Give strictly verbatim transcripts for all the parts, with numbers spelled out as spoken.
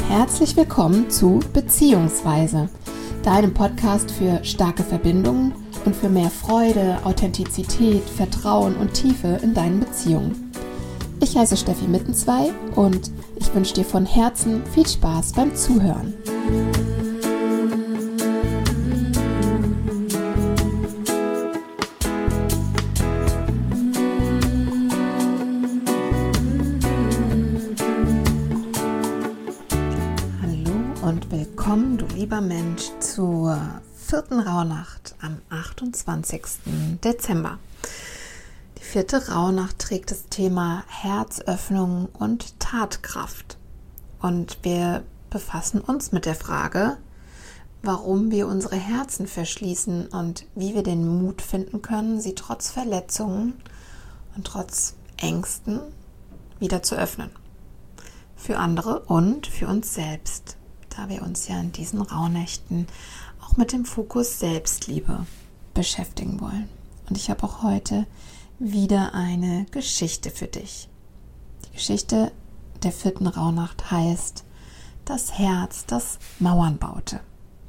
Herzlich willkommen zu Beziehungsweise, deinem Podcast für starke Verbindungen und für mehr Freude, Authentizität, Vertrauen und Tiefe in deinen Beziehungen. Ich heiße Steffi Mittenzwei und ich wünsche dir von Herzen viel Spaß beim Zuhören. Und willkommen, du lieber Mensch, zur vierten Rauhnacht am achtundzwanzigsten Dezember. Die vierte Rauhnacht trägt das Thema Herzöffnung und Tatkraft. Und wir befassen uns mit der Frage, warum wir unsere Herzen verschließen und wie wir den Mut finden können, sie trotz Verletzungen und trotz Ängsten wieder zu öffnen. Für andere und für uns selbst. Da wir uns ja in diesen Rauhnächten auch mit dem Fokus Selbstliebe beschäftigen wollen. Und ich habe auch heute wieder eine Geschichte für dich. Die Geschichte der vierten Rauhnacht heißt Das Herz, das Mauern baute.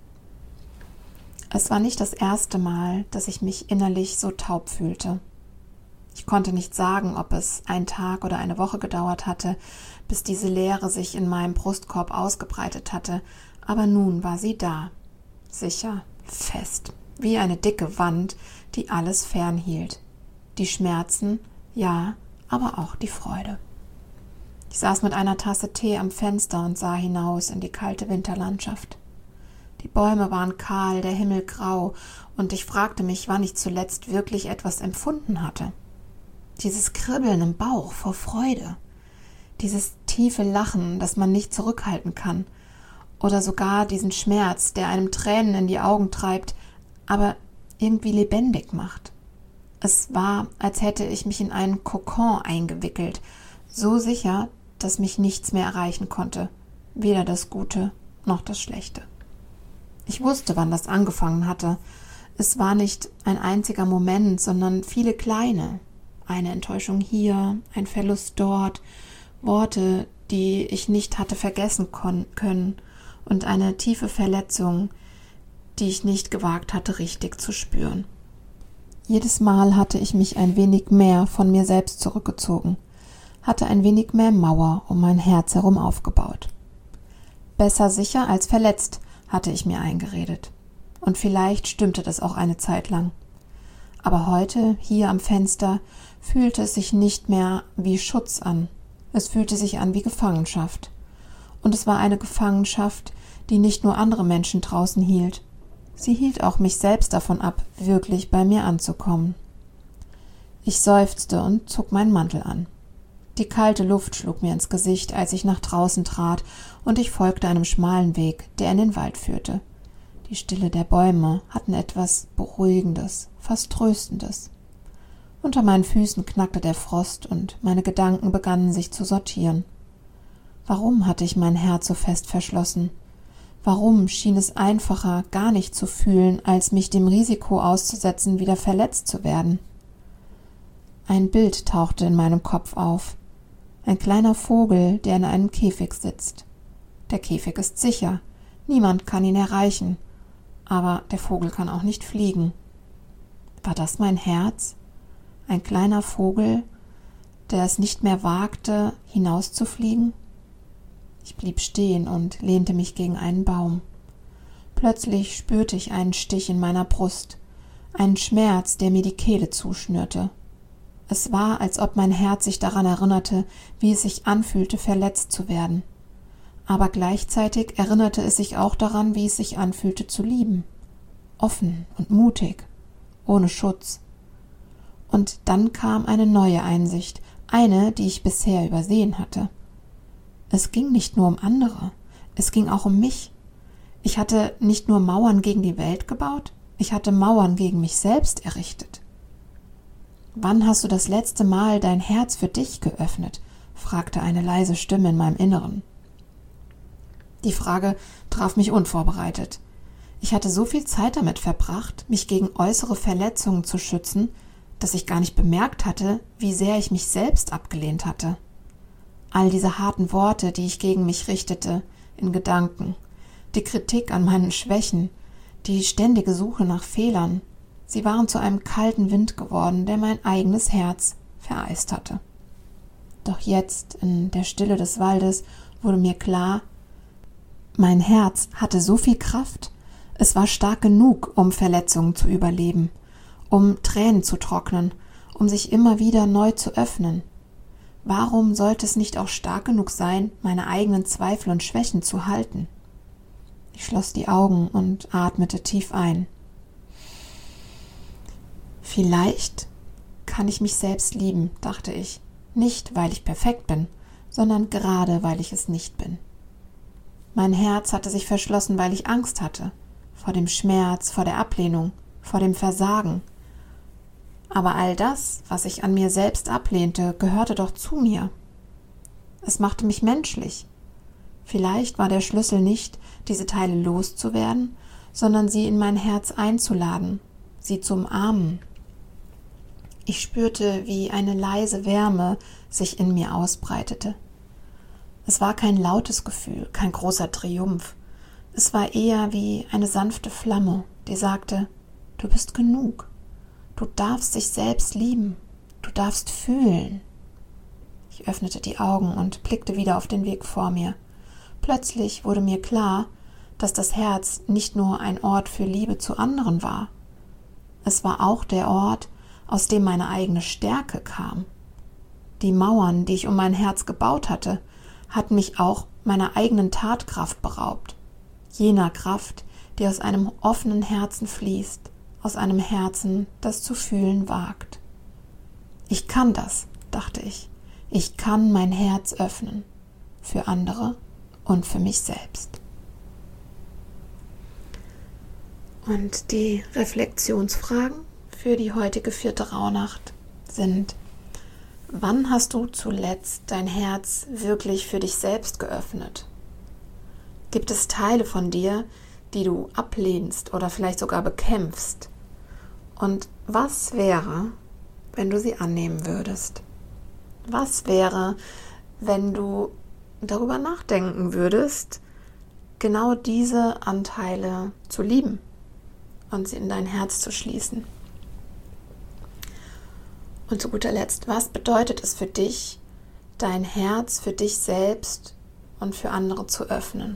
Es war nicht das erste Mal, dass ich mich innerlich so taub fühlte. Ich konnte nicht sagen, ob es ein Tag oder eine Woche gedauert hatte, bis diese Leere sich in meinem Brustkorb ausgebreitet hatte, aber nun war sie da, sicher, fest, wie eine dicke Wand, die alles fernhielt. Die Schmerzen, ja, aber auch die Freude. Ich saß mit einer Tasse Tee am Fenster und sah hinaus in die kalte Winterlandschaft. Die Bäume waren kahl, der Himmel grau, und ich fragte mich, wann ich zuletzt wirklich etwas empfunden hatte. Dieses Kribbeln im Bauch vor Freude, dieses tiefe Lachen, das man nicht zurückhalten kann, oder sogar diesen Schmerz, der einem Tränen in die Augen treibt, aber irgendwie lebendig macht. Es war, als hätte ich mich in einen Kokon eingewickelt, so sicher, dass mich nichts mehr erreichen konnte, weder das Gute noch das Schlechte. Ich wusste, wann das angefangen hatte. Es war nicht ein einziger Moment, sondern viele kleine. Eine Enttäuschung hier, ein Verlust dort, Worte, die ich nicht hatte vergessen kon- können und eine tiefe Verletzung, die ich nicht gewagt hatte, richtig zu spüren. Jedes Mal hatte ich mich ein wenig mehr von mir selbst zurückgezogen, hatte ein wenig mehr Mauer um mein Herz herum aufgebaut. Besser sicher als verletzt, hatte ich mir eingeredet. Und vielleicht stimmte das auch eine Zeit lang. Aber heute, hier am Fenster, fühlte es sich nicht mehr wie Schutz an. Es fühlte sich an wie Gefangenschaft. Und es war eine Gefangenschaft, die nicht nur andere Menschen draußen hielt. Sie hielt auch mich selbst davon ab, wirklich bei mir anzukommen. Ich seufzte und zog meinen Mantel an. Die kalte Luft schlug mir ins Gesicht, als ich nach draußen trat, und ich folgte einem schmalen Weg, der in den Wald führte. Die Stille der Bäume hatten etwas Beruhigendes, fast Tröstendes. Unter meinen Füßen knackte der Frost und meine Gedanken begannen sich zu sortieren. Warum hatte ich mein Herz so fest verschlossen? Warum schien es einfacher, gar nicht zu fühlen, als mich dem Risiko auszusetzen, wieder verletzt zu werden? Ein Bild tauchte in meinem Kopf auf. Ein kleiner Vogel, der in einem Käfig sitzt. Der Käfig ist sicher, niemand kann ihn erreichen. Aber der Vogel kann auch nicht fliegen. War das mein Herz? Ein kleiner Vogel, der es nicht mehr wagte, hinauszufliegen? Ich blieb stehen und lehnte mich gegen einen Baum. Plötzlich spürte ich einen Stich in meiner Brust, einen Schmerz, der mir die Kehle zuschnürte. Es war, als ob mein Herz sich daran erinnerte, wie es sich anfühlte, verletzt zu werden. Aber gleichzeitig erinnerte es sich auch daran, wie es sich anfühlte zu lieben. Offen und mutig, ohne Schutz. Und dann kam eine neue Einsicht, eine, die ich bisher übersehen hatte. Es ging nicht nur um andere, es ging auch um mich. Ich hatte nicht nur Mauern gegen die Welt gebaut, ich hatte Mauern gegen mich selbst errichtet. »Wann hast du das letzte Mal dein Herz für dich geöffnet?« fragte eine leise Stimme in meinem Inneren. Die Frage traf mich unvorbereitet. Ich hatte so viel Zeit damit verbracht, mich gegen äußere Verletzungen zu schützen, dass ich gar nicht bemerkt hatte, wie sehr ich mich selbst abgelehnt hatte. All diese harten Worte, die ich gegen mich richtete, in Gedanken, die Kritik an meinen Schwächen, die ständige Suche nach Fehlern, sie waren zu einem kalten Wind geworden, der mein eigenes Herz vereist hatte. Doch jetzt, in der Stille des Waldes, wurde mir klar, mein Herz hatte so viel Kraft, es war stark genug, um Verletzungen zu überleben, um Tränen zu trocknen, um sich immer wieder neu zu öffnen. Warum sollte es nicht auch stark genug sein, meine eigenen Zweifel und Schwächen zu halten? Ich schloss die Augen und atmete tief ein. Vielleicht kann ich mich selbst lieben, dachte ich. Nicht, weil ich perfekt bin, sondern gerade, weil ich es nicht bin. Mein Herz hatte sich verschlossen, weil ich Angst hatte. Vor dem Schmerz, vor der Ablehnung, vor dem Versagen. Aber all das, was ich an mir selbst ablehnte, gehörte doch zu mir. Es machte mich menschlich. Vielleicht war der Schlüssel nicht, diese Teile loszuwerden, sondern sie in mein Herz einzuladen, sie zu umarmen. Ich spürte, wie eine leise Wärme sich in mir ausbreitete. Es war kein lautes Gefühl, kein großer Triumph. Es war eher wie eine sanfte Flamme, die sagte, du bist genug. Du darfst dich selbst lieben. Du darfst fühlen. Ich öffnete die Augen und blickte wieder auf den Weg vor mir. Plötzlich wurde mir klar, dass das Herz nicht nur ein Ort für Liebe zu anderen war. Es war auch der Ort, aus dem meine eigene Stärke kam. Die Mauern, die ich um mein Herz gebaut hatte, hatten mich auch meiner eigenen Tatkraft beraubt. Jener Kraft, die aus einem offenen Herzen fließt, aus einem Herzen, das zu fühlen wagt. Ich kann das, dachte ich. Ich kann mein Herz öffnen. Für andere und für mich selbst. Und die Reflexionsfragen für die heutige vierte Rauhnacht sind: Wann hast du zuletzt dein Herz wirklich für dich selbst geöffnet? Gibt es Teile von dir, die du ablehnst oder vielleicht sogar bekämpfst? Und was wäre, wenn du sie annehmen würdest? Was wäre, wenn du darüber nachdenken würdest, genau diese Anteile zu lieben und sie in dein Herz zu schließen? Und zu guter Letzt, was bedeutet es für dich, dein Herz für dich selbst und für andere zu öffnen?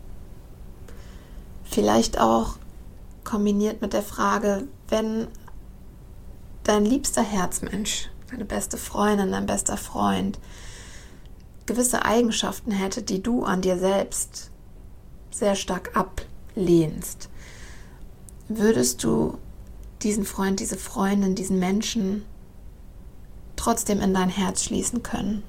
Vielleicht auch kombiniert mit der Frage, wenn dein liebster Herzmensch, deine beste Freundin, dein bester Freund gewisse Eigenschaften hätte, die du an dir selbst sehr stark ablehnst, würdest du diesen Freund, diese Freundin, diesen Menschen trotzdem in dein Herz schließen können?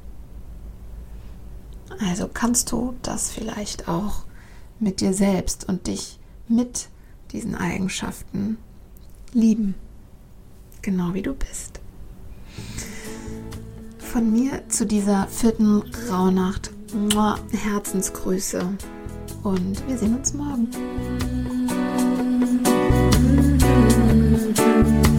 Also kannst du das vielleicht auch mit dir selbst und dich mit diesen Eigenschaften lieben, genau wie du bist. Von mir zu dieser vierten Rauhnacht Herzensgrüße und wir sehen uns morgen.